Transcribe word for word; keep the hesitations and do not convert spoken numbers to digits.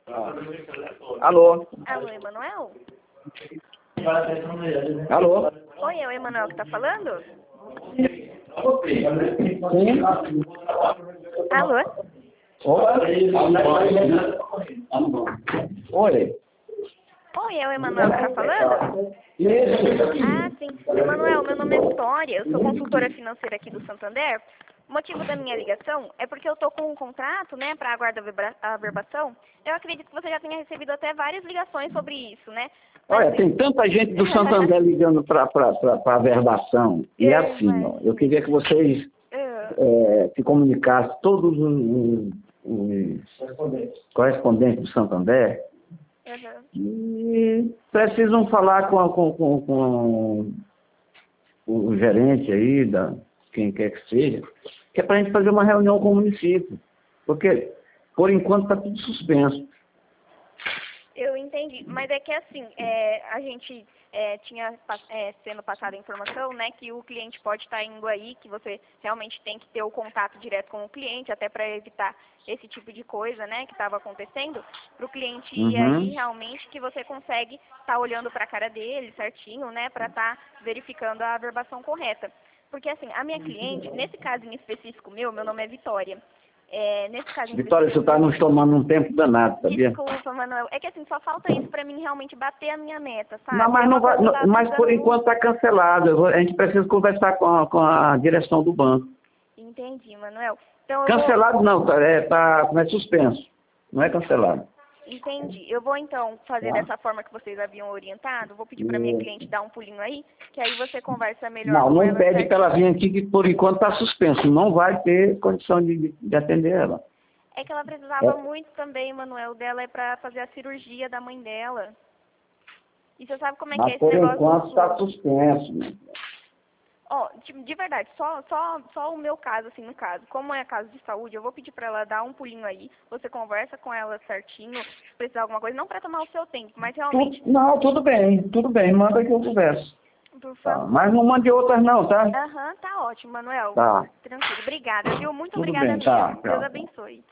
Ah. Alô? Alô, Emanuel? Alô? Oi, é o Emanuel que tá falando? Sim? Alô? Oi? Oi, é o Emanuel que tá falando? Isso. Ah, sim. Emanuel, meu nome é Vitória, eu sou consultora financeira aqui do Santander. O motivo da minha ligação é porque eu tô com um contrato, né, para aguardar a averbação. Eu acredito que você já tenha recebido até várias ligações sobre isso, né? Mas, Olha, assim... tem tanta gente do Santander ligando para a averbação. E é Eu assim, ó, eu imagino. queria que vocês Ah, é, se comunicassem, todos os, os correspondentes do Santander, aham. e precisam falar com, a- com, com, com o gerente aí, da, quem quer que seja, que é para a gente fazer uma reunião com o município. Porque, por enquanto, está tudo suspenso. Eu entendi, mas é que assim, é, a gente é, tinha é, sendo passada a informação, né, que o cliente pode estar indo aí, que você realmente tem que ter o contato direto com o cliente, até para evitar esse tipo de coisa, né, que estava acontecendo, para o cliente ir aí Uhum. realmente que você consegue estar olhando para a cara dele certinho, né, para estar verificando a averbação correta. Porque assim, a minha cliente, nesse caso em específico meu, meu nome é Vitória. É, nesse caso em Vitória, você específico está meu, nos tomando um tempo danado, sabia? desculpa, Manuel. É que assim, só falta isso pra mim realmente bater a minha meta, Não, sabe? mas, É não uma vai, coisa que eu não- tava mas por precisando enquanto muito. está cancelado. Eu vou- A gente precisa conversar com a, com a direção do banco. Entendi, Manuel. Então eu vou. Cancelado não, tá, é, tá, é suspenso. Não é cancelado. Entendi. Eu vou então fazer Tá? dessa forma que vocês haviam orientado. Vou pedir pra minha E- cliente dar um pulinho aí, que aí você conversa melhor Não, com não ela pede para ela certinho. vir aqui, que por enquanto está suspenso. Não vai ter condição de, de atender ela. É que ela precisava É, muito também, Manuel, dela é pra fazer a cirurgia da mãe dela. E você sabe como é que é mas esse por negócio do enquanto está SUS. suspenso. Né? Ó, de, de verdade, só, só, só o meu caso, assim, no caso. Como é caso de saúde, eu vou pedir pra ela dar um pulinho aí. Você conversa com ela certinho, se precisar de alguma coisa. Não pra tomar o seu tempo, mas Tu- realmente, não, tudo bem, tudo bem. Manda que eu converso. por Tá? favor. Mas não mande outras não, tá? Aham, tá ótimo, Manuel. Tá. Tranquilo. Obrigada, viu? Muito Tudo obrigada bem, tá. mesmo. Deus Tchau. abençoe.